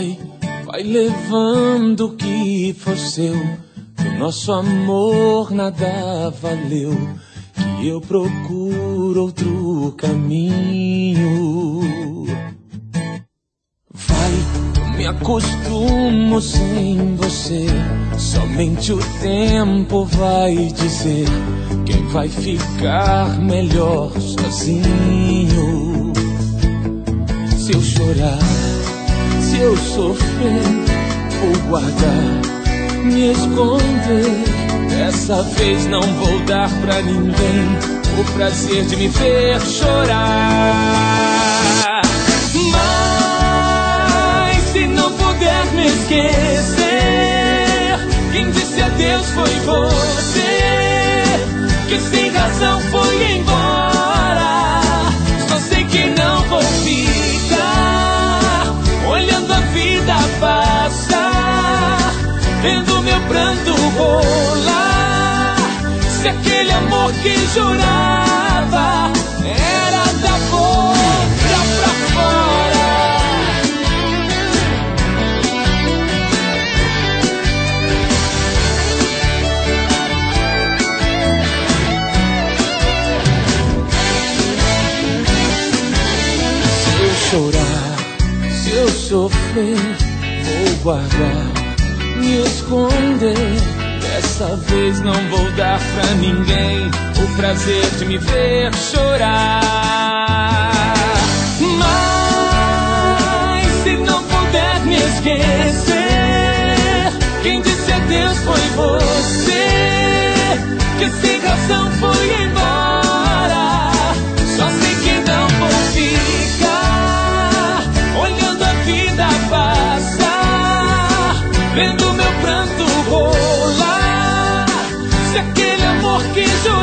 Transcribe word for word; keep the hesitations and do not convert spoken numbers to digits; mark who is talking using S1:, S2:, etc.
S1: vai, vai levando o que for seu. Que o nosso amor nada valeu, que eu procuro outro caminho. Vai, eu me acostumo sem você. Somente o tempo vai dizer quem vai ficar melhor sozinho. Se eu chorar, se eu sofrer, vou guardar, me esconder. Dessa vez não vou dar pra ninguém o prazer de me ver chorar. Mas se não puder me esquecer, quem disse adeus foi você, que sem razão foi embora. Só sei que não vou ficar olhando a vida passar, vendo meu pranto rolar. Se aquele amor que jurava era da boca pra fora. Se eu chorar, se eu sofrer, vou guardar, me esconder. Dessa vez não vou dar pra ninguém o prazer de me ver chorar. Mas se não puder me esquecer, quem disse adeus foi você, que sem razão foi embora. Só sei que não vou ficar olhando a vida passar, vendo meu pranto rolar. Se aquele amor que jurava